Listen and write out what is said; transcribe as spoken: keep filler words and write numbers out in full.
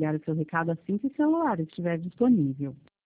enviar o seu recado assim que o celular estiver disponível.